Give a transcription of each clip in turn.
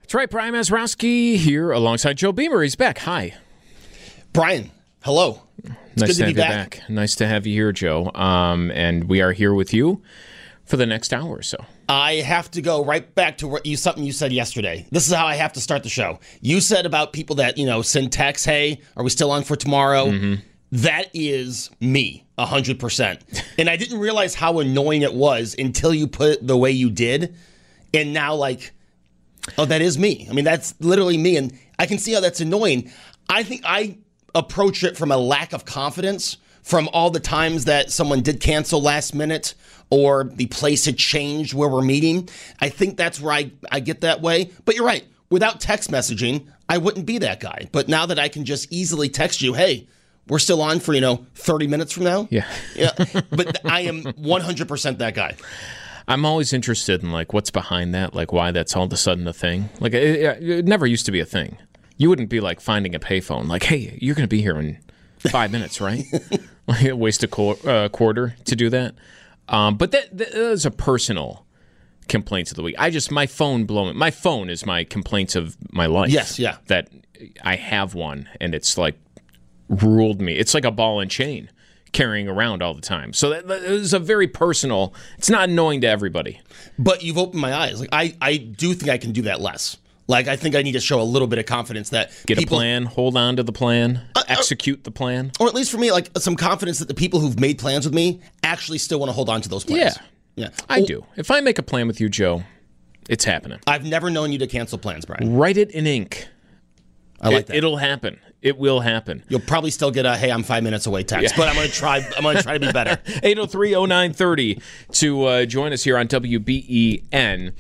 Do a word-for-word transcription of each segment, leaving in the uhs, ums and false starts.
That's right, Brian Mazurowski here alongside Joe Beamer. He's back. Hi. Brian, hello. It's nice good to, to have be you back. back. Nice to have you here, Joe. Um, and we are here with you for the next hour or so. I have to go right back to what you something you said yesterday. This is how I have to start the show. You said about people that, you know, send texts, hey, are we still on for tomorrow? Mm-hmm. That is me, one hundred percent. And I didn't realize how annoying it was until you put it the way you did. And now, like, oh, that is me. I mean, that's literally me. And I can see how that's annoying. I think I approach it from a lack of confidence from all the times that someone did cancel last minute or the place had changed where we're meeting. I think that's where I, I get that way. But you're right. Without text messaging, I wouldn't be that guy. But now that I can just easily text you, hey, we're still on for, you know, thirty minutes from now. Yeah. yeah. But I am one hundred percent that guy. I'm always interested in, like, what's behind that, like, why that's all of a sudden a thing. Like, it, it never used to be a thing. You wouldn't be, like, finding a payphone. Like, hey, you're going to be here in five minutes, right? Like, waste a qu- uh, quarter to do that. Um, but that, that is a personal complaints of the week. I just, my phone blowing, my phone is my complaints of my life. Yes, yeah. That I have one, and it's, like, ruled me. It's like a ball and chain carrying around all the time. So that, that is a very personal, it's not annoying to everybody. But you've opened my eyes. Like I, I do think I can do that less. Like I think I need to show a little bit of confidence that Get people, a plan, hold on to the plan, uh, execute the plan. Or at least for me, like some confidence that the people who've made plans with me actually still want to hold on to those plans. Yeah, yeah. I well, do. If I make a plan with you, Joe, it's happening. I've never known you to cancel plans, Brian. Write it in ink. I like it, that. It'll happen. It will happen. You'll probably still get a "Hey, I'm five minutes away" text, yeah. But I'm gonna try. I'm gonna try to be better. eight oh three oh nine thirty to uh, join us here on W B E N,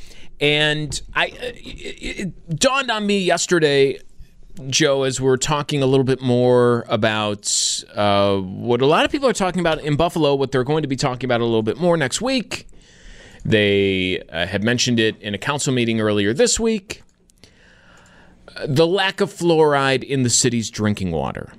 and I it, it dawned on me yesterday, Joe, as we're talking a little bit more about uh, what a lot of people are talking about in Buffalo, what they're going to be talking about a little bit more next week. They uh, had mentioned it in a council meeting earlier this week. The lack of fluoride in the city's drinking water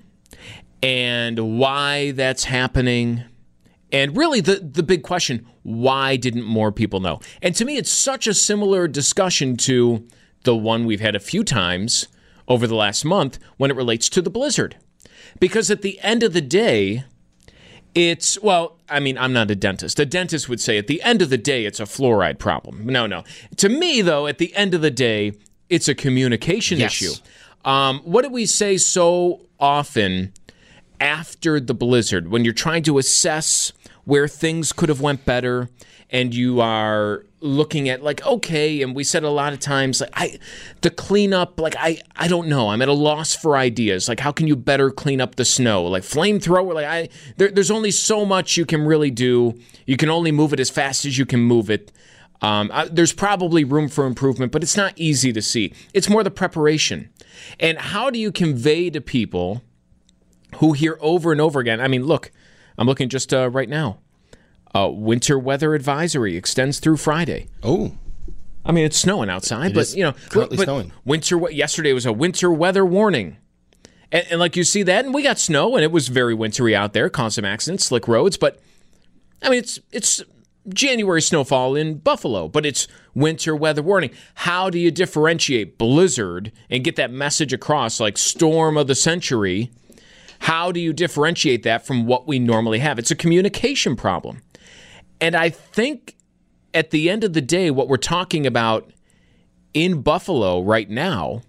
and why that's happening. And really the, the big question, why didn't more people know? And to me, it's such a similar discussion to the one we've had a few times over the last month when it relates to the blizzard. Because at the end of the day, it's, well, I mean, I'm not a dentist. A dentist would say at the end of the day, it's a fluoride problem. No, no. To me, though, at the end of the day, it's a communication yes. issue. Um, what do we say so often after the blizzard when you're trying to assess where things could have went better and you are looking at like, okay, and we said a lot of times, like I, the cleanup, like I, I don't know. I'm at a loss for ideas. Like how can you better clean up the snow? Like flamethrower, like I, there, there's only so much you can really do. You can only move it as fast as you can move it. Um, I, there's probably room for improvement, but it's not easy to see. It's more the preparation. And how do you convey to people who hear over and over again? I mean, look, I'm looking just uh, right now. Uh, winter weather advisory extends through Friday. Oh. I mean, it's snowing outside, it but, you know, currently but snowing. Winter, yesterday was a winter weather warning. And, and like you see that, and we got snow, and it was very wintry out there, caused some accidents, slick roads, but, I mean, it's it's... January snowfall in Buffalo, but it's winter weather warning. How do you differentiate blizzard and get that message across like storm of the century? How do you differentiate that from what we normally have? It's a communication problem. And I think at the end of the day, what we're talking about in Buffalo right now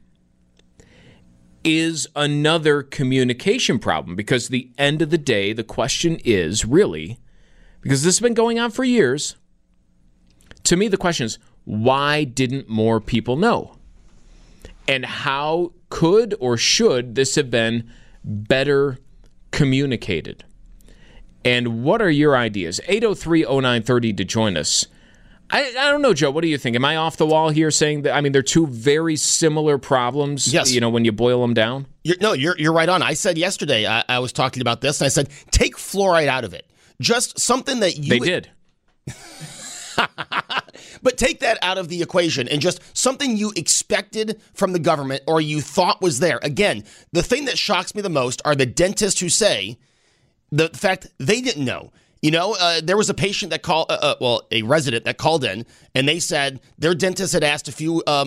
is another communication problem, because at the end of the day, the question is really, because this has been going on for years, to me the question is, why didn't more people know? And how could or should this have been better communicated? And what are your ideas? eight oh three oh nine thirty to join us. I, I don't know, Joe. What do you think? Am I off the wall here saying that, I mean, they're two very similar problems, yes. you know, when you boil them down? You're, no, you're you're right on. I said yesterday, I, I was talking about this, and I said, take fluoride out of it. Just something that you... They did. But take that out of the equation and just something you expected from the government or you thought was there. Again, the thing that shocks me the most are the dentists who say the fact they didn't know. You know, uh, there was a patient that called, uh, uh, well, a resident that called in, and they said their dentist had asked a few um,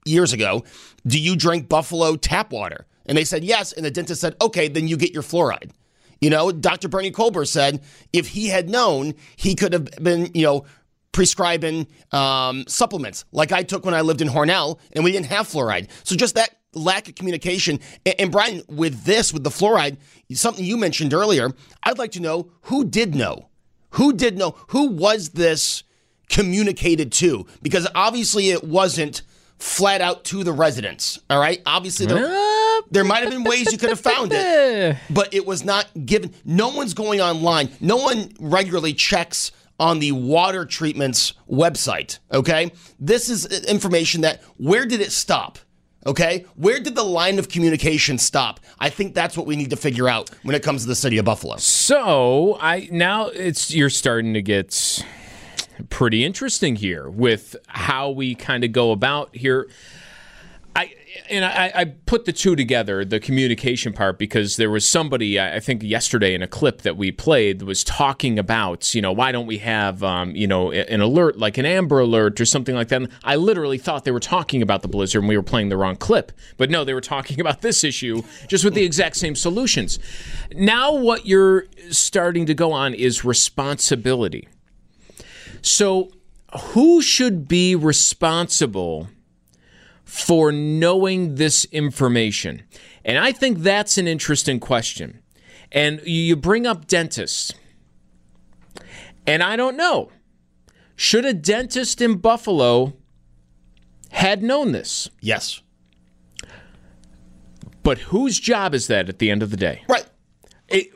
years ago, do you drink Buffalo tap water? And they said yes, and the dentist said, okay, then you get your fluoride. You know, Doctor Bernie Colbert said if he had known, he could have been, you know, prescribing um, supplements like I took when I lived in Hornell, and we didn't have fluoride. So just that lack of communication. And, and Brian, with this, with the fluoride, something you mentioned earlier, I'd like to know who did know. Who did know? Who was this communicated to? Because obviously it wasn't flat out to the residents, all right? Obviously, there, uh, there might have been ways you could have found it, but it was not given. No one's going online. No one regularly checks on the water treatment's website, okay? This is information that, where did it stop, okay? Where did the line of communication stop? I think that's what we need to figure out when it comes to the city of Buffalo. So, I now it's you're starting to get pretty interesting here with how we kind of go about here. I and I, I put the two together, the communication part, because there was somebody, I think yesterday in a clip that we played, that was talking about, you know, why don't we have, um, you know, an alert, like an Amber Alert or something like that. And I literally thought they were talking about the blizzard and we were playing the wrong clip. But no, they were talking about this issue just with the exact same solutions. Now what you're starting to go on is responsibility. So who should be responsible for knowing this information? And I think that's an interesting question. And you bring up dentists. And I don't know. Should a dentist in Buffalo had known this? Yes. But whose job is that at the end of the day? Right. It,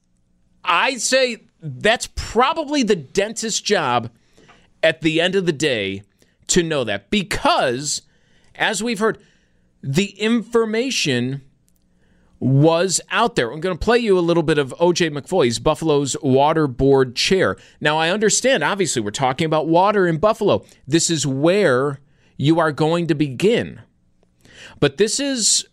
I say that's probably the dentist's job at the end of the day to know that, because, as we've heard, the information was out there. I'm going to play you a little bit of O J McFoy's Buffalo's Water Board chair. Now, I understand, obviously, we're talking about water in Buffalo. This is where you are going to begin. But this is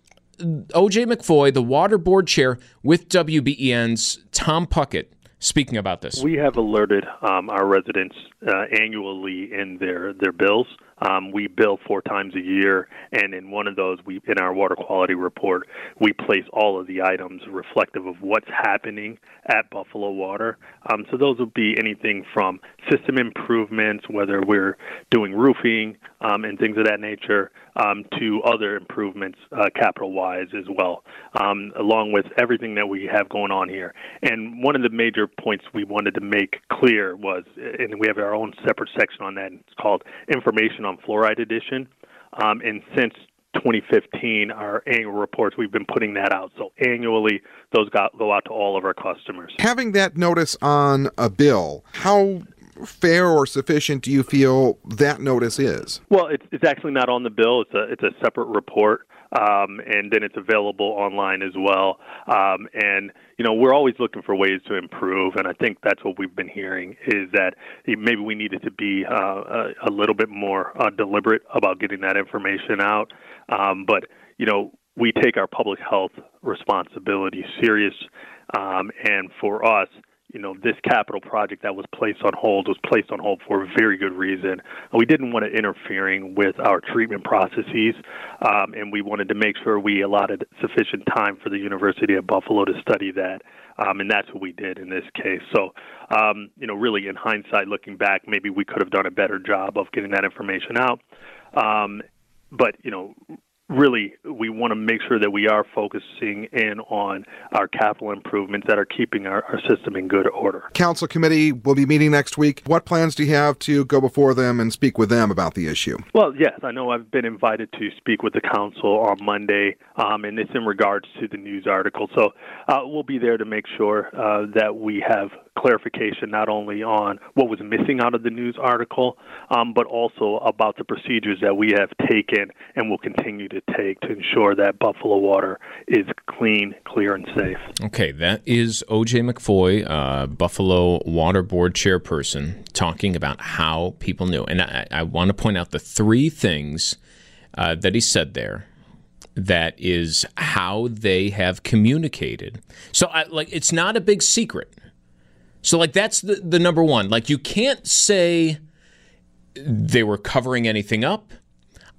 O J McFoy, the Water Board chair, with W B E N's Tom Puckett, speaking about this. We have alerted um, our residents uh, annually in their, their bills. Um, we bill four times a year, and in one of those, we in our water quality report, we place all of the items reflective of what's happening at Buffalo Water. Um, so those would be anything from system improvements, whether we're doing roofing um, and things of that nature, um, to other improvements uh, capital-wise as well, um, along with everything that we have going on here. And one of the major points we wanted to make clear was, and we have our own separate section on that, it's called Information on Fluoride Edition. Um, and since twenty fifteen, our annual reports, we've been putting that out. So annually, those got, go out to all of our customers. Having that notice on a bill, how fair or sufficient do you feel that notice is? Well, it's, it's actually not on the bill. It's a, it's a separate report. Um, and then it's available online as well. Um, and, you know, we're always looking for ways to improve, and I think that's what we've been hearing, is that maybe we needed to be uh, a, a little bit more uh, deliberate about getting that information out. Um, but, you know, we take our public health responsibility serious, um, and for us, you know, this capital project that was placed on hold was placed on hold for a very good reason. We didn't want it interfering with our treatment processes, um, and we wanted to make sure we allotted sufficient time for the University of Buffalo to study that, um, and that's what we did in this case. So, um, you know, really in hindsight, looking back, maybe we could have done a better job of getting that information out. Um, but, you know, really, we want to make sure that we are focusing in on our capital improvements that are keeping our, our system in good order. Council committee will be meeting next week. What plans do you have to go before them and speak with them about the issue? Well, yes, I know I've been invited to speak with the council on Monday, um, and it's in regards to the news article. So uh, we'll be there to make sure uh, that we have clarification not only on what was missing out of the news article, um, but also about the procedures that we have taken and will continue to take to ensure that Buffalo Water is clean, clear, and safe. Okay, that is O J McFoy, uh, Buffalo Water Board chairperson, talking about how people knew. And I, I want to point out the three things uh, that he said there. That is how they have communicated. So, I, like, it's not a big secret. So, like, that's the, the number one. Like, you can't say they were covering anything up.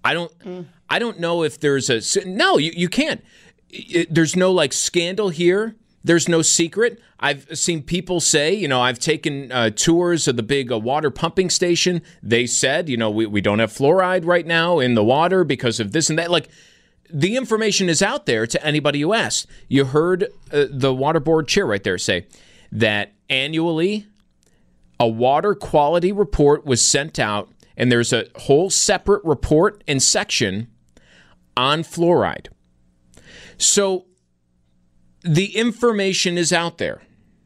I don't. Mm. I don't know if there's a no. You you can't. It, there's no like scandal here. There's no secret. I've seen people say, you know, I've taken uh, tours of the big uh, water pumping station. They said, you know, we, we don't have fluoride right now in the water because of this and that. Like, the information is out there to anybody who asks. You heard uh, the water board chair right there say that annually a water quality report was sent out, and there's a whole separate report and section on fluoride. So the information is out there.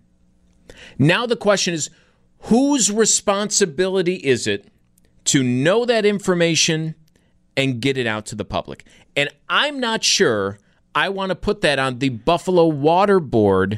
Now the question is, whose responsibility is it to know that information and get it out to the public? And I'm not sure I want to put that on the Buffalo Water Board,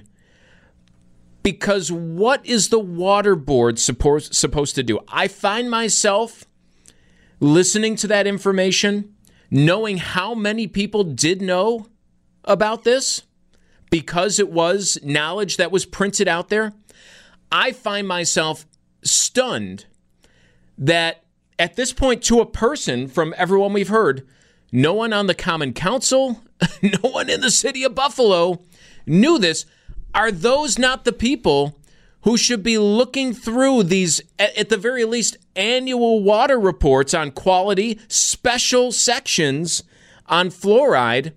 because what is the water board supposed supposed to do? I find myself listening to that information, knowing how many people did know about this, because it was knowledge that was printed out there. I find myself stunned that at this point, to a person, from everyone we've heard, no one on the Common Council, no one in the city of Buffalo knew this. Are those not the people who should be looking through these, at the very least, annual water reports on quality, special sections on fluoride,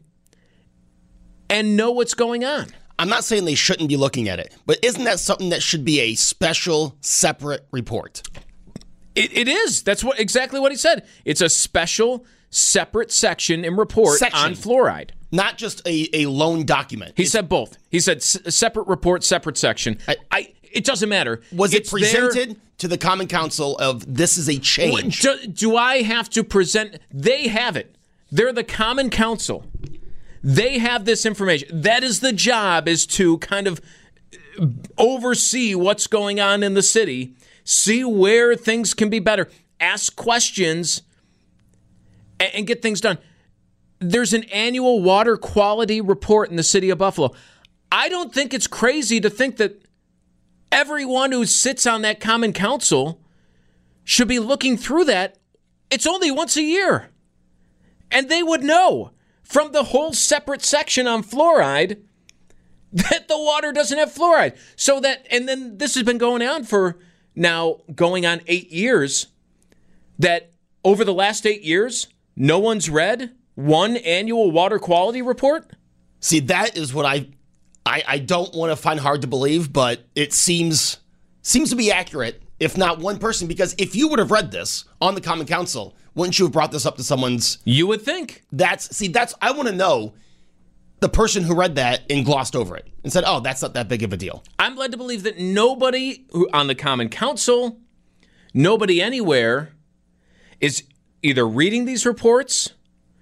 and know what's going on? I'm not saying they shouldn't be looking at it, but isn't that something that should be a special, separate report? It, it is. That's what exactly what he said. It's a special, separate section and report section. on fluoride. Not just a, a lone document. He it's, said both. He said s- separate report, separate section. I, I It doesn't matter. Was it's it presented there. to the Common Council of this is a change? Do, do I have to present? They have it. They're the Common Council. They have this information. That is the job, is to kind of oversee what's going on in the city, see where things can be better, ask questions, and, and get things done. There's an annual water quality report in the city of Buffalo. I don't think it's crazy to think that everyone who sits on that Common Council should be looking through that. It's only once a year. And they would know from the whole separate section on fluoride that the water doesn't have fluoride. So that, and then this has been going on for now going on eight years, that over the last eight years, no one's read one annual water quality report? See, that is what I I, I don't want to find hard to believe, but it seems seems to be accurate, if not one person, because if you would have read this on the Common Council, wouldn't you have brought this up to someone's... You would think. That's, see, that's, I want to know the person who read that and glossed over it and said, oh, that's not that big of a deal. I'm led to believe that nobody who, on the Common Council, nobody anywhere is either reading these reports,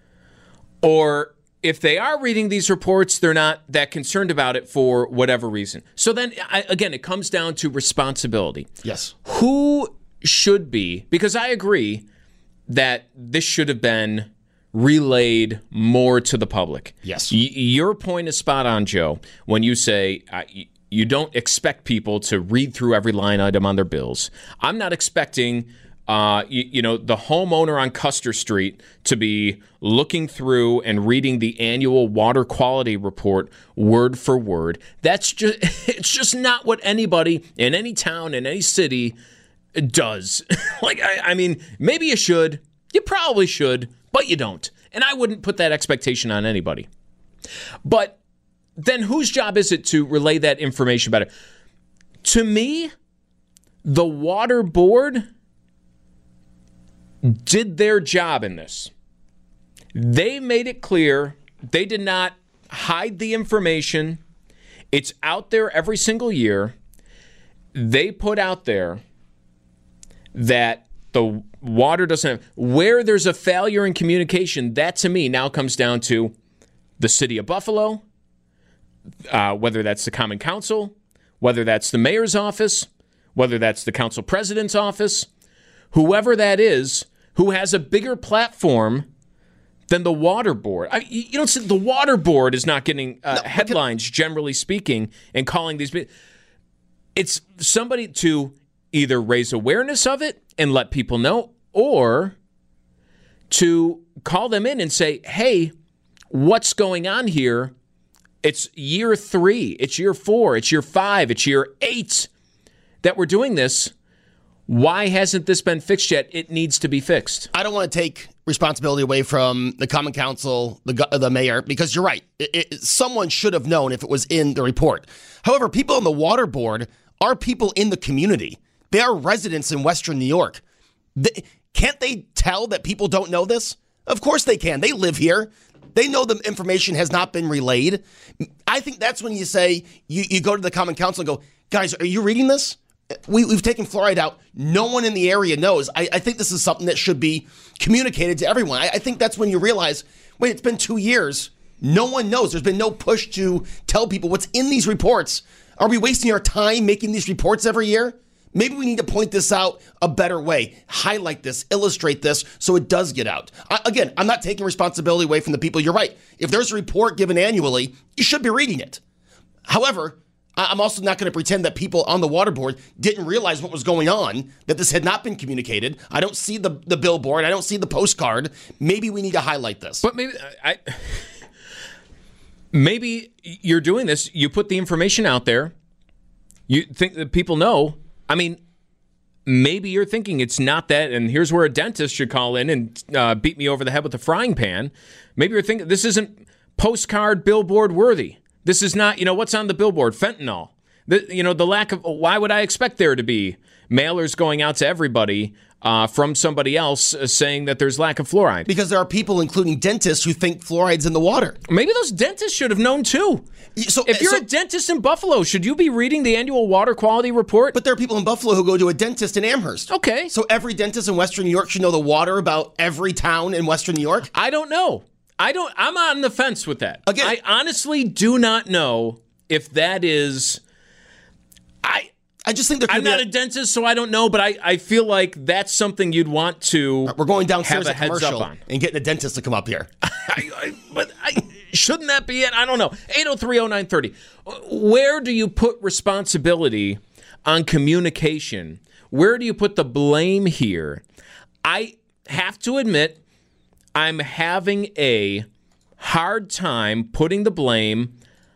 or if they are reading these reports, they're not that concerned about it for whatever reason. So then, I, again, it comes down to responsibility. Yes. Who should be, because I agree that this should have been relayed more to the public. Yes. Y- your point is spot on, Joe, when you say uh, y- you don't expect people to read through every line item on their bills. I'm not expecting... Uh, you, you know, the homeowner on Custer Street to be looking through and reading the annual water quality report word for word. That's just, it's just not what anybody in any town, in any city does. Like, I, I mean, maybe you should, you probably should, but you don't. And I wouldn't put that expectation on anybody. But then whose job is it to relay that information better? To me, the water board did their job in this. They made it clear. They did not hide the information. It's out there every single year. They put out there that the water doesn't have, where there's a failure in communication, that to me now comes down to the city of Buffalo, uh, whether that's the Common Council, whether that's the mayor's office, whether that's the council president's office, whoever that is, who has a bigger platform than the water board. I, you don't see, the water board is not getting uh, no, headlines, generally speaking, and calling these. It's somebody to either raise awareness of it and let people know, or to call them in and say, hey, what's going on here? It's year three, it's year four, it's year five, it's year eight that we're doing this. Why hasn't this been fixed yet? It needs to be fixed. I don't want to take responsibility away from the Common Council, the the mayor, because you're right. It, it, someone should have known if it was in the report. However, people on the water board are people in the community. They are residents in Western New York. They, can't they tell that people don't know this? Of course they can. They live here. They know the information has not been relayed. I think that's when you say, you, you go to the Common Council and go, guys, are you reading this? We, we've taken fluoride out. No one in the area knows. I, I think this is something that should be communicated to everyone. I, I think that's when you realize, wait, it's been two years. No one knows. There's been no push to tell people what's in these reports. Are we wasting our time making these reports every year? Maybe we need to point this out a better way, highlight this, illustrate this, so it does get out. I, again, I'm not taking responsibility away from the people. You're right. If there's a report given annually, you should be reading it. However, I'm also not going to pretend that people on the water board didn't realize what was going on, that this had not been communicated. I don't see the, the billboard. I don't see the postcard. Maybe we need to highlight this. But maybe I, maybe you're doing this. You put the information out there. You think that people know. I mean, maybe you're thinking it's not that, and here's where a dentist should call in and uh, beat me over the head with a frying pan. Maybe you're thinking this isn't postcard billboard worthy. This is not, you know, what's on the billboard? Fentanyl. The, you know, the lack of, why would I expect there to be mailers going out to everybody uh, from somebody else uh, saying that there's lack of fluoride? Because there are people, including dentists, who think fluoride's in the water. Maybe those dentists should have known too. So, if you're so, a dentist in Buffalo, should you be reading the annual water quality report? But there are people in Buffalo who go to a dentist in Amherst. Okay. So every dentist in Western New York should know the water about every town in Western New York? I don't know. I don't, I'm on the fence with that. Again, I honestly do not know if that is, I I just think there could I'm be not a, a dentist, so I don't know, but I, I feel like that's something you'd want to We're going downstairs have a at heads commercial up on. and getting a dentist to come up here. I, I, but I, shouldn't that be it? I don't know. eight oh three oh nine thirty. Where do you put responsibility on communication? Where do you put the blame here? I have to admit, I'm having a hard time putting the blame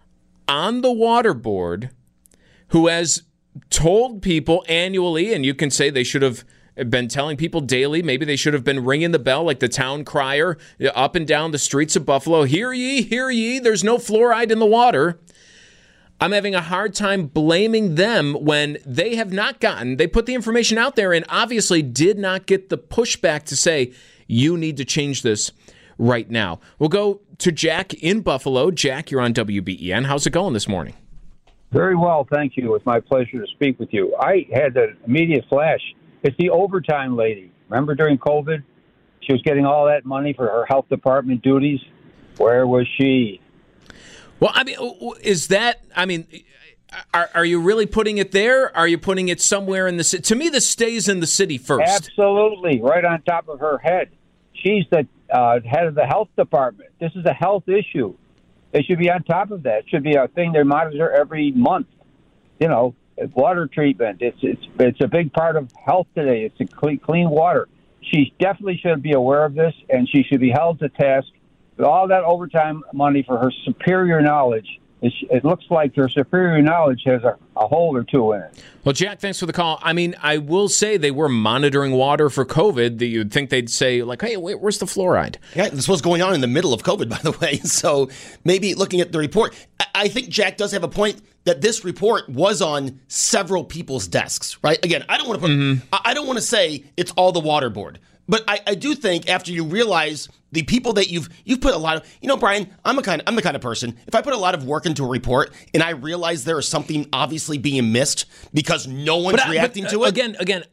on the water board, who has told people annually, and you can say they should have been telling people daily, maybe they should have been ringing the bell like the town crier up and down the streets of Buffalo. Hear ye, hear ye, there's no fluoride in the water. I'm having a hard time blaming them when they have not gotten, they put the information out there and obviously did not get the pushback to say, you need to change this right now. We'll go to Jack in Buffalo. Jack, you're on W B E N. How's it going this morning? Very well, thank you. It's my pleasure to speak with you. I had an immediate flash. It's the overtime lady. Remember during COVID? She was getting all that money for her health department duties. Where was she? Well, I mean, is that, I mean, are, are you really putting it there? Are you putting it somewhere in the city? To me, this stays in the city first. Absolutely, right on top of her head. She's the uh, head of the health department. This is a health issue. They should be on top of that. It should be a thing they monitor every month. You know, water treatment. It's it's it's a big part of health today. It's a clean, clean water. She definitely should be aware of this, and she should be held to task with all that overtime money for her superior knowledge. It, it looks like her superior knowledge has a, a hole or two in it. Well, Jack, thanks for the call. I mean, I will say they were monitoring water for COVID. That you'd think they'd say, like, hey, wait, where's the fluoride? Yeah, this was going on in the middle of COVID, by the way. So maybe looking at the report, I think Jack does have a point that this report was on several people's desks, right? Again, I don't want to put, mm-hmm. I don't want to say it's all the water board. But I, I do think after you realize the people that you've you've put a lot of, you know, Brian, I'm a kind of, I'm the kind of person, if I put a lot of work into a report and I realize there is something obviously being missed because no one's but, reacting but, to it. Again, again,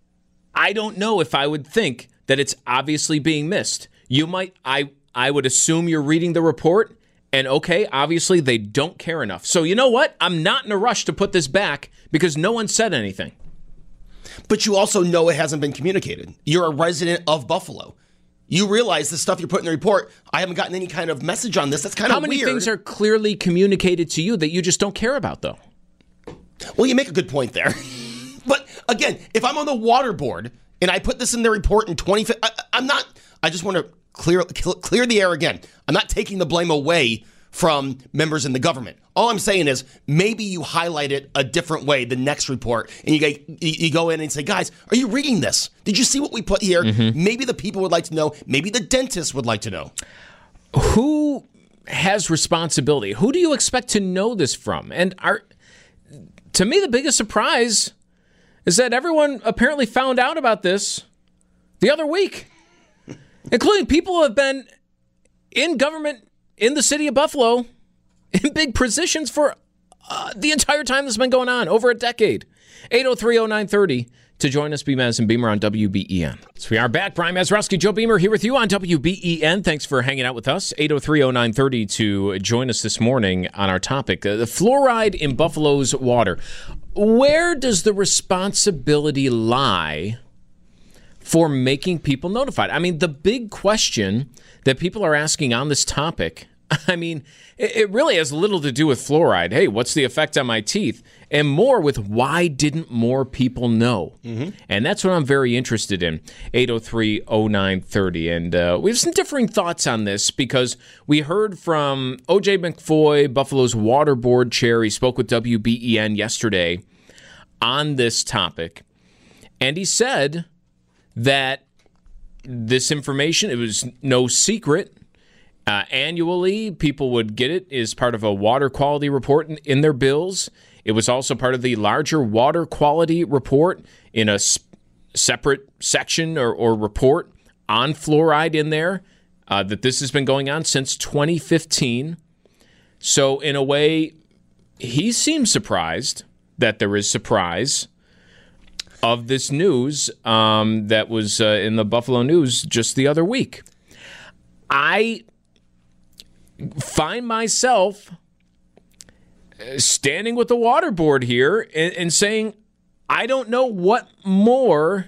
I don't know if I would think that it's obviously being missed. You might, I I would assume you're reading the report and okay, obviously they don't care enough. So you know what? I'm not in a rush to put this back because no one said anything. But you also know it hasn't been communicated. You're a resident of Buffalo. You realize the stuff you're putting in the report, I haven't gotten any kind of message on this. That's kind How of weird. How many things are clearly communicated to you that you just don't care about, though? Well, you make a good point there. But again, if I'm on the water board and I put this in the report in twenty, I, I'm not, I just want to clear clear the air again. I'm not taking the blame away from members in the government. All I'm saying is maybe you highlight it a different way the next report, and you go, you go in and say, guys, are you reading this? Did you see what we put here? Mm-hmm. Maybe the people would like to know. Maybe the dentist would like to know. Who has responsibility? Who do you expect to know this from? And are, to me, the biggest surprise is that everyone apparently found out about this the other week, including people who have been in government in the city of Buffalo in big positions for uh, the entire time this has been going on, over a decade. eight oh three oh nine thirty to join us, B. Maz and Beamer on W B E N. So we are back. Brian Mazurowski, Joe Beamer here with you on W B E N. Thanks for hanging out with us. eight oh three oh nine thirty to join us this morning on our topic, uh, the fluoride in Buffalo's water. Where does the responsibility lie for making people notified? I mean, the big question that people are asking on this topic, I mean, it really has little to do with fluoride. Hey, what's the effect on my teeth? And more with why didn't more people know? Mm-hmm. And that's what I'm very interested in. eight oh three oh nine thirty. And uh, we have some differing thoughts on this because we heard from O J McFoy, Buffalo's water board chair. He spoke with W B E N yesterday on this topic. And he said that this information, it was no secret. Uh, annually, people would get it as part of a water quality report in, in their bills. It was also part of the larger water quality report in a s- separate section or, or report on fluoride in there, uh, that this has been going on since twenty fifteen. So in a way, he seems surprised that there is surprise of this news um, that was uh, in the Buffalo News just the other week. I find myself standing with the water board here and, and saying, I don't know what more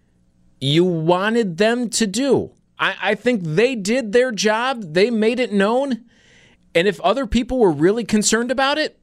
you wanted them to do. I, I think they did their job. They made it known. And if other people were really concerned about it,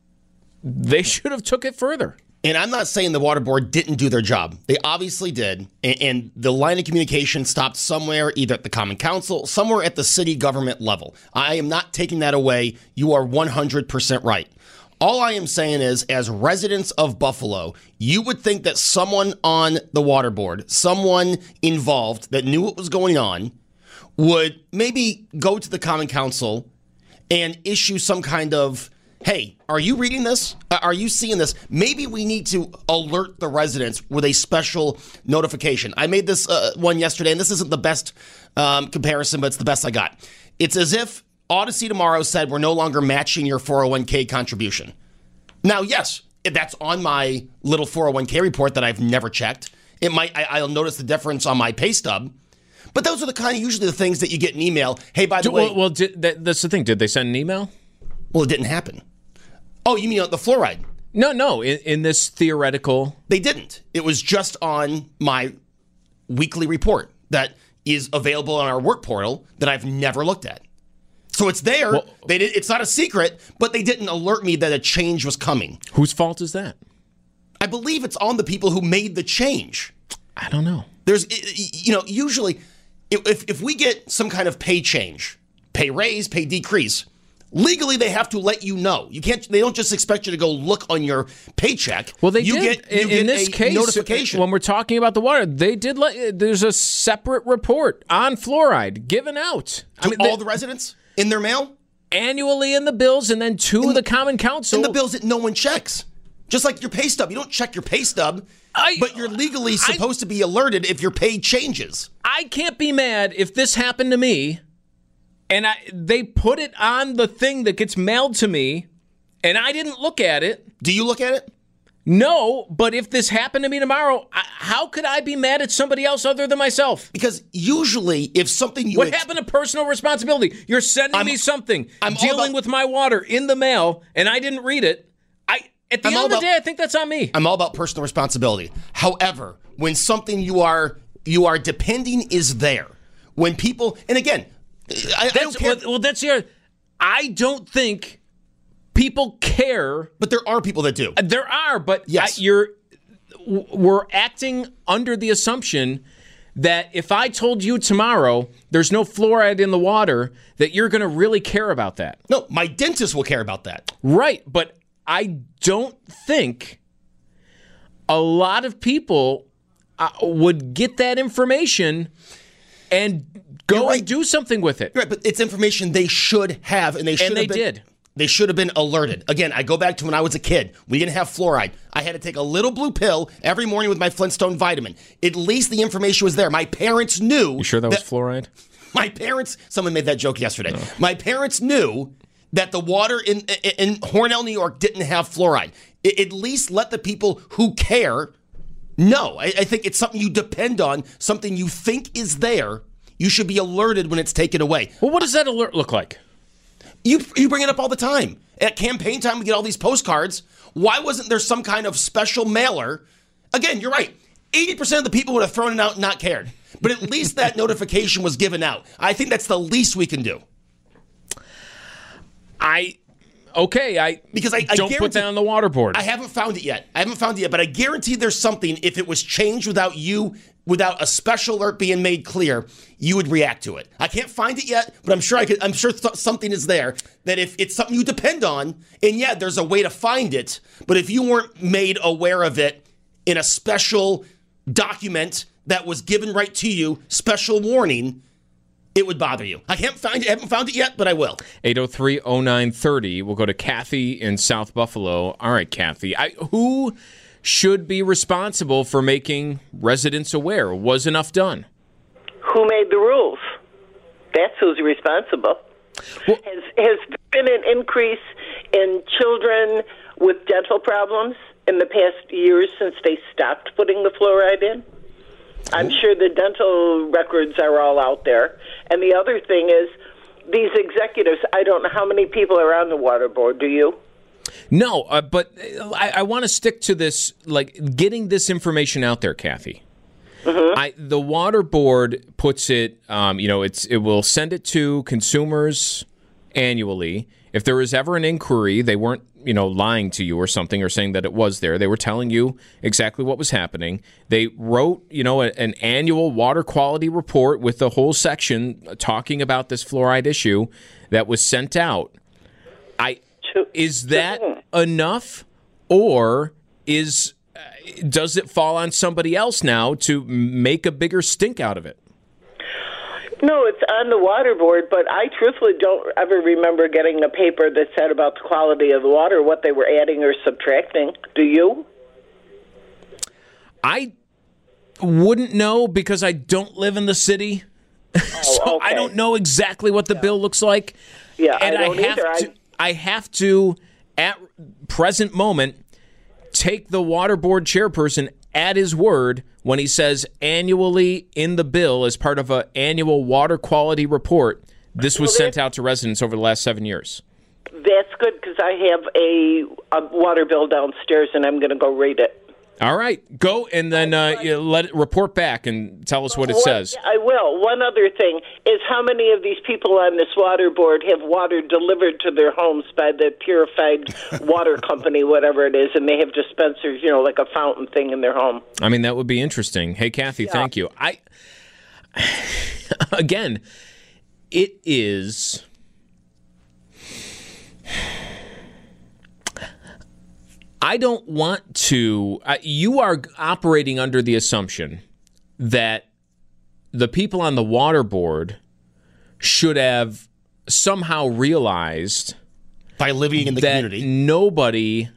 they should have took it further. And I'm not saying the water board didn't do their job. They obviously did. And, and the line of communication stopped somewhere, either at the Common Council, somewhere at the city government level. I am not taking that away. You are one hundred percent right. All I am saying is, as residents of Buffalo, you would think that someone on the water board, someone involved that knew what was going on, would maybe go to the Common Council and issue some kind of, hey, are you reading this? Are you seeing this? Maybe we need to alert the residents with a special notification. I made this uh, one yesterday, and this isn't the best um, comparison, but it's the best I got. It's as if Odyssey Tomorrow said we're no longer matching your four oh one k contribution. Now, yes, that's on my little four oh one k report that I've never checked. It might I, I'll notice the difference on my pay stub. But those are the kind of usually the things that you get an email. Hey, by the well, way. Well, did, that, that's the thing. Did they send an email? Well, it didn't happen. Oh, you mean the fluoride? No, no. In, in this theoretical... They didn't. It was just on my weekly report that is available on our work portal that I've never looked at. So it's there. Well, they did, it's not a secret, but they didn't alert me that a change was coming. Whose fault is that? I believe it's on the people who made the change. I don't know. There's, you know, usually if if we get some kind of pay change, pay raise, pay decrease, legally they have to let you know. You can't. They don't just expect you to go look on your paycheck. Well, they you did. Get, you in, get in this a case, notification. When we're talking about the water, they did let. There's a separate report on fluoride given out to I mean, all they, the residents in their mail annually in the bills, and then to in the Common Council. In the bills that no one checks. Just like your pay stub. You don't check your pay stub, I, but you're legally supposed I, to be alerted if your pay changes. I can't be mad if this happened to me and I, they put it on the thing that gets mailed to me and I didn't look at it. Do you look at it? No, but if this happened to me tomorrow, I, how could I be mad at somebody else other than myself? Because usually if something you... What ex- happened to personal responsibility? You're sending I'm, me something, I'm dealing about, with my water in the mail, and I didn't read it. I At the I'm end of the about, day, I think that's on me. I'm all about personal responsibility. However, when something you are you are depending is there, when people... And again, I, I don't care... Well, well, that's your... I don't think... people care, but there are people that do. There are, but yes. I, you're we're acting under the assumption that if I told you tomorrow there's no fluoride in the water, that you're going to really care about that. No, my dentist will care about that. Right, but I don't think a lot of people uh, would get that information and go right. and do something with it. Right, but it's information they should have, and they should And have they been, did. They should have been alerted. Again, I go back to when I was a kid. We didn't have fluoride. I had to take a little blue pill every morning with my Flintstone vitamin. At least the information was there. My parents knew. You sure that, that was fluoride? My parents, someone made that joke yesterday. No. My parents knew that the water in, in, in Hornell, New York didn't have fluoride. It, at least let the people who care know. I, I think it's something you depend on, something you think is there. You should be alerted when it's taken away. Well, what does that alert look like? You you bring it up all the time. At campaign time, we get all these postcards. Why wasn't there some kind of special mailer? Again, you're right. eighty percent of the people would have thrown it out and not cared. But at least that notification was given out. I think that's the least we can do. I, okay, I, because I, I don't put that on the water board. I haven't found it yet. I haven't found it yet, but I guarantee there's something. If it was changed without you, without a special alert being made clear, you would react to it. I can't find it yet, but I'm sure I could. I'm sure th- something is there that if it's something you depend on, and yeah, there's a way to find it. But if you weren't made aware of it in a special document that was given right to you, special warning, it would bother you. I haven't found it. I haven't found it yet, but I will. eight oh three oh nine thirty. We'll go to Kathy in South Buffalo. All right, Kathy. I, who should be responsible for making residents aware? Was enough done? Who made the rules? That's who's responsible. Well, has, has there been an increase in children with dental problems in the past years since they stopped putting the fluoride in? I'm sure the dental records are all out there. And the other thing is, these executives, I don't know how many people are on the water board, do you? No, uh, but I, I want to stick to this, like getting this information out there, Kathy. Mm-hmm. I, the water board puts it, um, you know, it's it will send it to consumers annually. If there is ever an inquiry, they weren't, you know, lying to you or something or saying that it was there. They were telling you exactly what was happening. They wrote, you know, a, an annual water quality report with the whole section talking about this fluoride issue that was sent out. I is that enough, or is uh, does it fall on somebody else now to make a bigger stink out of it? No, it's on the water board, but I truthfully don't ever remember getting a paper that said about the quality of the water, what they were adding or subtracting. Do you? I wouldn't know because I don't live in the city. Oh, so okay. I don't know exactly what the yeah. bill looks like. Yeah, and I don't I have either. To, I have to, at present moment, take the water board chairperson at his word when he says annually in the bill as part of an annual water quality report. This was well, sent out to residents over the last seven years. That's good because I have a, a water bill downstairs and I'm going to go read it. All right, go and then uh, you let it report back and tell us what it One, says. I will. One other thing is how many of these people on this water board have water delivered to their homes by the Purified Water Company, whatever it is, and they have dispensers, you know, like a fountain thing in their home. I mean, that would be interesting. Hey, Kathy, yeah. thank you. I again, it is. I don't want to. Uh, you are operating under the assumption that the people on the water board should have somehow realized by living in the that community nobody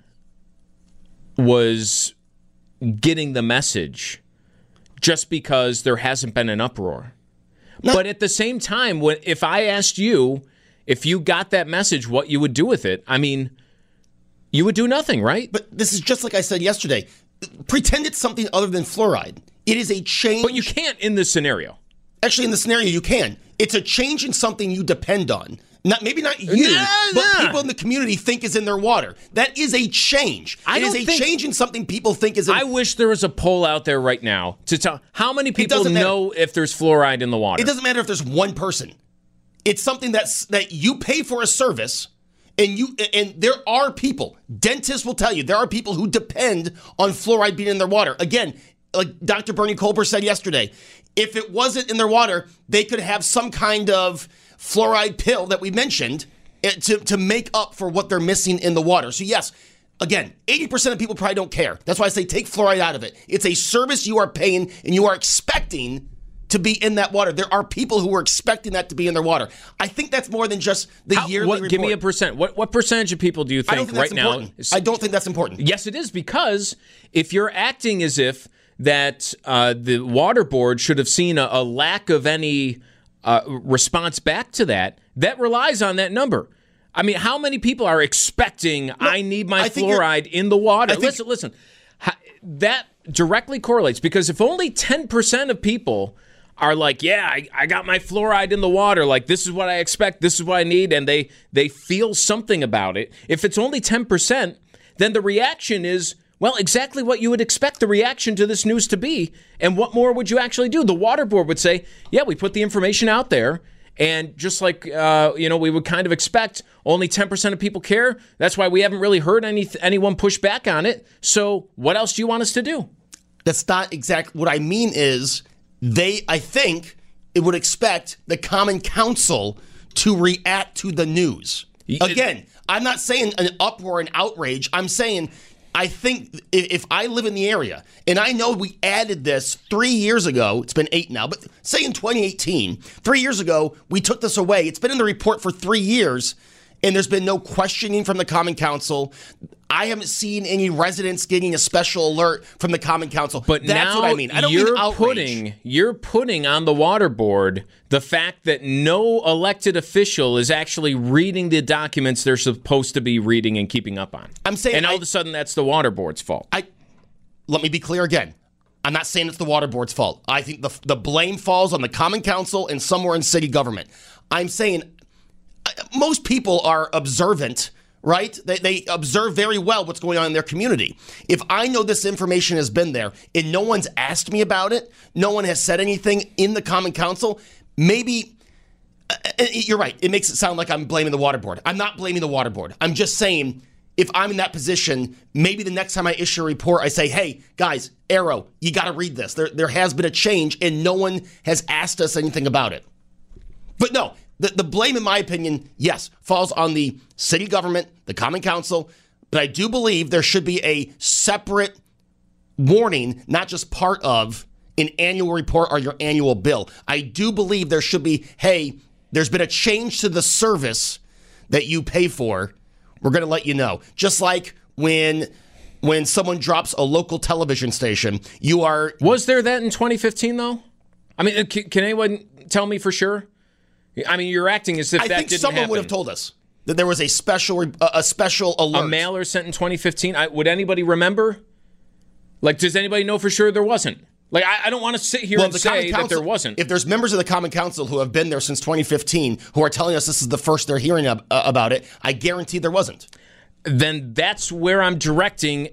was getting the message just because there hasn't been an uproar. No. But at the same time, when if I asked you if you got that message, what you would do with it, I mean. You would do nothing, right? But this is just like I said yesterday. Pretend it's something other than fluoride. It is a change. But you can't in this scenario. Actually, in the scenario, you can. It's a change in something you depend on. Not maybe not you, nah, but nah. people in the community think is in their water. That is a change. I it don't is a think, change in something people think is in. I wish there was a poll out there right now to tell how many people know if there's fluoride in the water. It doesn't matter if there's one person. It's something that's that you pay for a service. And you and there are people, dentists will tell you, there are people who depend on fluoride being in their water. Again, like Doctor Bernie Colbert said yesterday, if it wasn't in their water, they could have some kind of fluoride pill that we mentioned to, to make up for what they're missing in the water. So yes, again, eighty percent of people probably don't care. That's why I say take fluoride out of it. It's a service you are paying and you are expecting to be in that water. There are people who are expecting that to be in their water. I think that's more than just the How, yearly what, report. Give me a percent. What what percentage of people do you think, I don't think right that's now? important. I don't think that's important. Yes, it is, because if you're acting as if that uh, the water board should have seen a, a lack of any uh, response back to that, that relies on that number. I mean, how many people are expecting no, I need my I fluoride in the water? Listen, listen. That directly correlates, because if only ten percent of people are like, yeah, I, I got my fluoride in the water, like this is what I expect, this is what I need, and they they feel something about it. If it's only ten percent, then the reaction is, well, exactly what you would expect the reaction to this news to be. And what more would you actually do? The water board would say, yeah, we put the information out there, and just like uh, you know, we would kind of expect, only ten percent of people care. That's why we haven't really heard any anyone push back on it. So what else do you want us to do? That's not exactly what I mean. Is they, I think, it would expect the Common Council to react to the news. Again, I'm not saying an uproar and outrage. I'm saying I think if I live in the area, and I know we added this three years ago, it's been eight now, but say in twenty eighteen, three years ago, we took this away. It's been in the report for three years, and there's been no questioning from the Common Council. I haven't seen any residents getting a special alert from the Common Council. But that's now what I mean. I don't you're mean outrage. putting you're putting on the water board the fact that no elected official is actually reading the documents they're supposed to be reading and keeping up on. I'm saying, and all I, of a sudden that's the water board's fault. I let me be clear again. I'm not saying it's the water board's fault. I think the the blame falls on the Common Council and somewhere in city government. I'm saying most people are observant. Right? They, they observe very well what's going on in their community. If I know this information has been there and no one's asked me about it, no one has said anything in the Common Council, maybe, uh, you're right, it makes it sound like I'm blaming the water board. I'm not blaming the water board. I'm just saying, if I'm in that position, maybe the next time I issue a report, I say, hey, guys, Arrow, you got to read this. There, there has been a change and no one has asked us anything about it. But no, The, the blame, in my opinion, yes, falls on the city government, the Common Council, but I do believe there should be a separate warning, not just part of an annual report or your annual bill. I do believe there should be, hey, there's been a change to the service that you pay for. We're going to let you know. Just like when when someone drops a local television station, you are... Was there that in twenty fifteen, though? I mean, can, can anyone tell me for sure? I mean, you're acting as if I that think didn't someone happen. would have told us that there was a special a special alert. A mailer sent in twenty fifteen. I, would anybody remember? Like, does anybody know for sure there wasn't? Like, I, I don't want to sit here well, and say Council, that there wasn't. If there's members of the Common Council who have been there since twenty fifteen who are telling us this is the first they're hearing ab- uh, about it, I guarantee there wasn't. Then that's where I'm directing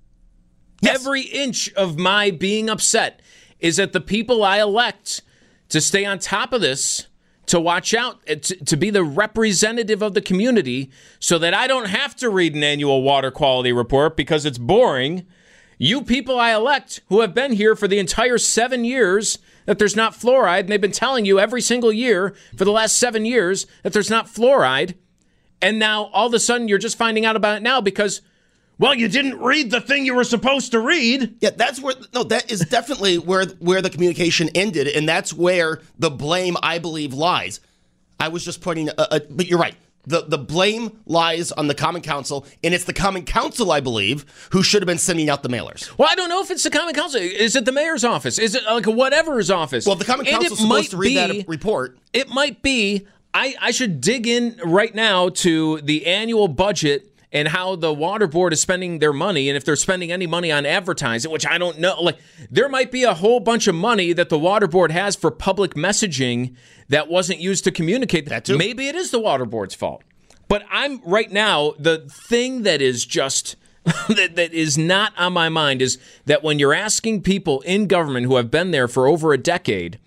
yes. every inch of my being upset is that the people I elect to stay on top of this, to watch out, to, to be the representative of the community so that I don't have to read an annual water quality report because it's boring. You people I elect who have been here for the entire seven years that there's not fluoride, and they've been telling you every single year for the last seven years that there's not fluoride, and now all of a sudden you're just finding out about it now because, well, you didn't read the thing you were supposed to read. Yeah, that's where, no, that is definitely where where the communication ended, and that's where the blame, I believe, lies. I was just putting, a, a, but you're right. The the blame lies on the Common Council, and it's the Common Council, I believe, who should have been sending out the mailers. Well, I don't know if it's the Common Council. Is it the mayor's office? Is it like whatever's office? Well, the Common Council is supposed to read be, that report. It might be. I, I should dig in right now to the annual budget and how the water board is spending their money, and if they're spending any money on advertising, which I don't know. Like, there might be a whole bunch of money that the water board has for public messaging that wasn't used to communicate. That too. Maybe it is the water board's fault. But I'm right now, the thing that is just that, that is not on my mind is that when you're asking people in government who have been there for over a decade,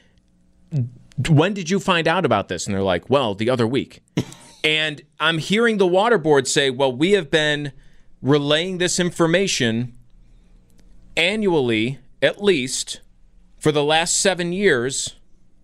when did you find out about this? And they're like, well, the other week. And I'm hearing the water board say, well, we have been relaying this information annually at least, for the last seven years,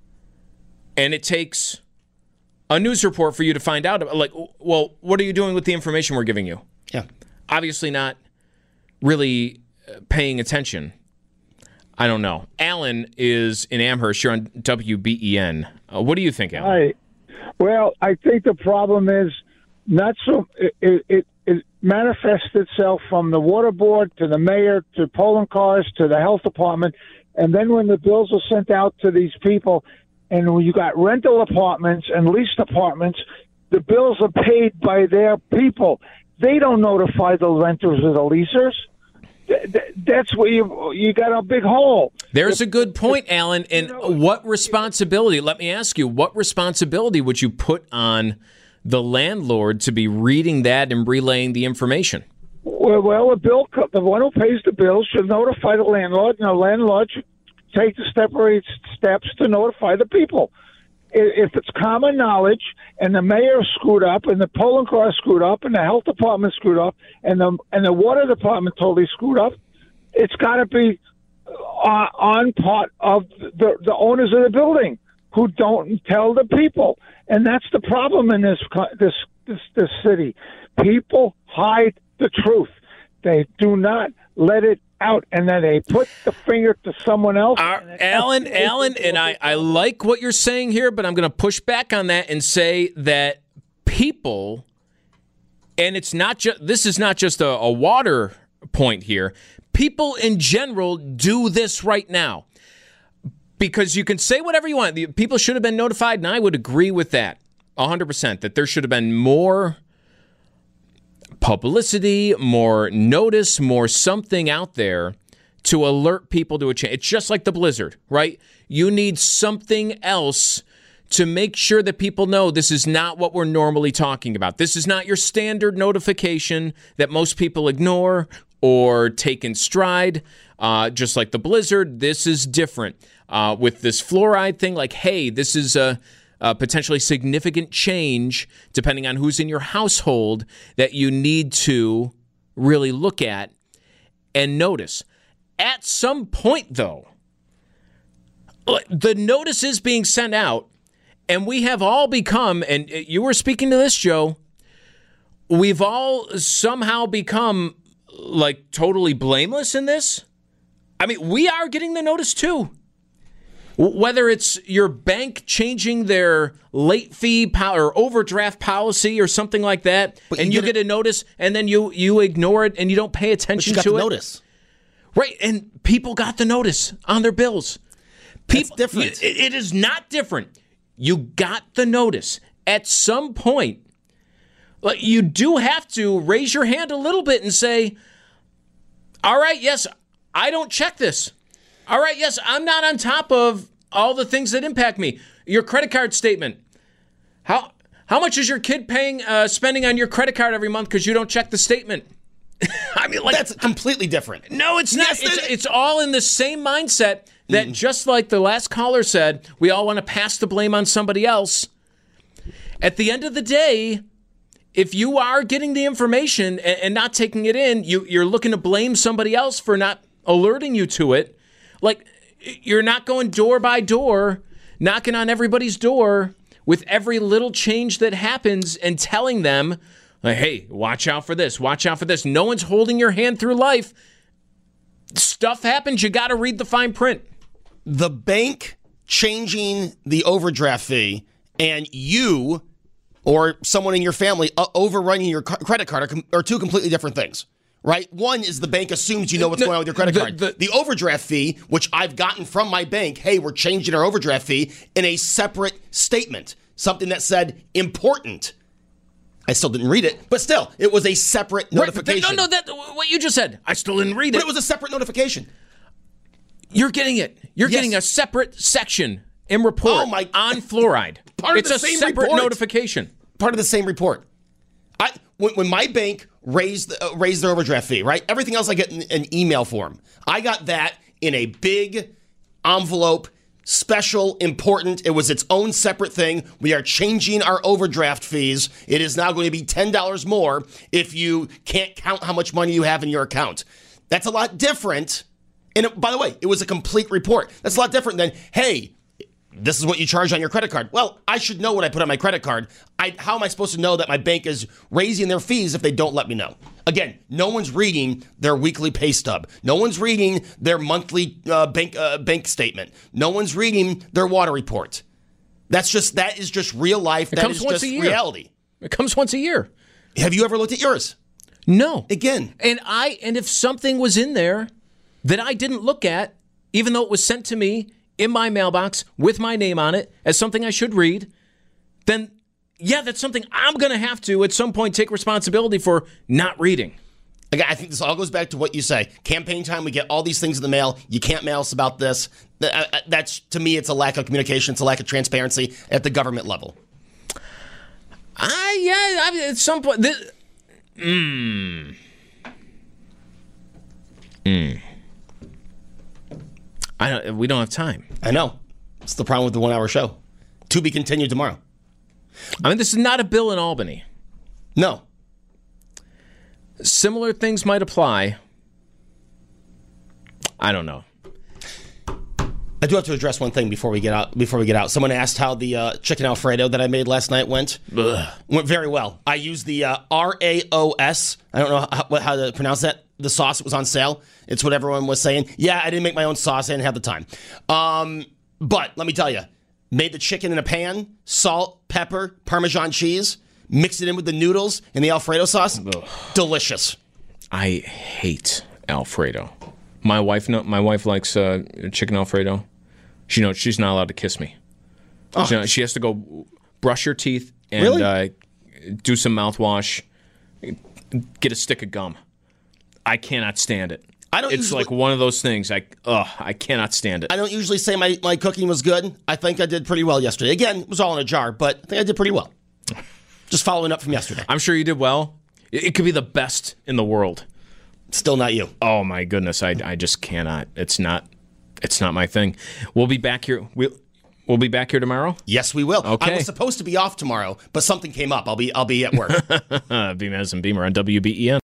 and it takes a news report for you to find out, like, well, what are you doing with the information we're giving you? Yeah. Obviously not really paying attention. I don't know. Alan is in Amherst. You're on W B E N. Uh, what do you think, Alan? Hi. Well, I think the problem is not so. It, it, it manifests itself from the water board to the mayor to polling cars to the health department, and then when the bills are sent out to these people, and when you got rental apartments and leased apartments, the bills are paid by their people. They don't notify the renters or the leasers. That's where you you got a big hole. There's a good point, Alan. And what responsibility, let me ask you, what responsibility would you put on the landlord to be reading that and relaying the information? Well, well the bill, the one who pays the bill should notify the landlord, and the landlord should take the separate steps to notify the people. If it's common knowledge and the mayor screwed up and the polling car screwed up and the health department screwed up and the and the water department totally screwed up, it's got to be uh, on part of the, the owners of the building who don't tell the people. And that's the problem in this this this, this city. People hide the truth. They do not let it out, and then they put the finger to someone else. Uh, Alan, Alan, and I, I like what you're saying here, but I'm going to push back on that and say that people, and it's not just, this is not just a, a water point here, people in general do this right now. Because you can say whatever you want. The, people should have been notified, and I would agree with that one hundred percent, that there should have been more publicity, more notice, more something out there to alert people to a change. It's just like the blizzard, right? You need something else to make sure that people know this is not what we're normally talking about. This is not your standard notification that most people ignore or take in stride. Uh, just like the blizzard, this is different. Uh, with this fluoride thing, like, hey, this is a Uh, potentially significant change, depending on who's in your household, that you need to really look at and notice. At some point, though, the notice is being sent out, and we have all become, and you were speaking to this, Joe, we've all somehow become, like, totally blameless in this. I mean, we are getting the notice, too. Whether it's your bank changing their late fee po- or overdraft policy or something like that, but and you, you get, get a notice and then you, you ignore it and you don't pay attention but you got to the it. Notice. Right, and people got the notice on their bills. People, That's different. You, it is not different. You got the notice. At some point, you do have to raise your hand a little bit and say, all right, yes, I don't check this. All right, yes, I'm not on top of all the things that impact me. Your credit card statement. How how much is your kid paying, uh, spending on your credit card every month because you don't check the statement? I mean, like that's completely different. No, it's not. Yes, it's, it's all in the same mindset that, mm. just like the last caller said, we all want to pass the blame on somebody else. At the end of the day, if you are getting the information and, and not taking it in, you, you're looking to blame somebody else for not alerting you to it. Like, you're not going door by door, knocking on everybody's door with every little change that happens and telling them, like, hey, watch out for this, watch out for this. No one's holding your hand through life. Stuff happens. You got to read the fine print. The bank changing the overdraft fee and you or someone in your family uh, overrunning your c- credit card are, com- are two completely different things. Right? One is the bank assumes you know what's the, going on with your credit the, card. The, the overdraft fee, which I've gotten from my bank, hey, we're changing our overdraft fee, in a separate statement. Something that said important. I still didn't read it, but still, it was a separate notification. Right, no, no, that what you just said. I still didn't read it. But it was a separate notification. You're getting it. You're yes. getting a separate section in report oh my, on fluoride. Part it's of the a same separate report. notification. Part of the same report. I when, when my bank raised uh, raised their overdraft fee, right? Everything else I get in an email form. I got that in a big envelope, special, important. It was its own separate thing. We are changing our overdraft fees. It is now going to be ten dollars more if you can't count how much money you have in your account. That's a lot different. And it, by the way, it was a complete report. That's a lot different than, hey, this is what you charge on your credit card. Well, I should know what I put on my credit card. I, how am I supposed to know that my bank is raising their fees if they don't let me know? Again, no one's reading their weekly pay stub. No one's reading their monthly uh, bank uh, bank statement. No one's reading their water report. That's just that is just real life. It that comes is once just a year. reality. It comes once a year. Have you ever looked at yours? No. Again. And I and if something was in there that I didn't look at, even though it was sent to me in my mailbox with my name on it as something I should read, then yeah, that's something I'm going to have to at some point take responsibility for not reading. Again, I think this all goes back to what you say. Campaign time, we get all these things in the mail. You can't mail us about this. That's, to me, it's a lack of communication. It's a lack of transparency at the government level. I yeah, I mean, at some point, this, mm, mm. I don't. We don't have time. I know. It's the problem with the one-hour show. To be continued tomorrow. I mean, this is not a bill in Albany. No. Similar things might apply. I don't know. I do have to address one thing before we get out. Before we get out, someone asked how the uh, chicken Alfredo that I made last night went. Ugh. Went very well. I used the uh, R A O S. I don't know how, how to pronounce that. The sauce was on sale. It's what everyone was saying. Yeah, I didn't make my own sauce. I didn't have the time. Um, but let me tell you, made the chicken in a pan, salt, pepper, Parmesan cheese, mixed it in with the noodles and the Alfredo sauce. Ugh. Delicious. I hate Alfredo. My wife, no, my wife likes uh, chicken Alfredo. She knows she's not allowed to kiss me. Oh. She, she has to go brush her teeth and really? uh, do some mouthwash, get a stick of gum. I cannot stand it. I don't it's usually, like one of those things. I, ugh, I cannot stand it. I don't usually say my, my cooking was good. I think I did pretty well yesterday. Again, it was all in a jar, but I think I did pretty well. Just following up from yesterday. I'm sure you did well. It, it could be the best in the world. Still not you. Oh my goodness, I, I just cannot. It's not it's not my thing. We'll be back here. We'll we'll be back here tomorrow? Yes, we will. Okay. I was supposed to be off tomorrow, but something came up. I'll be I'll be at work. Beamaz and Beamer on W B E N.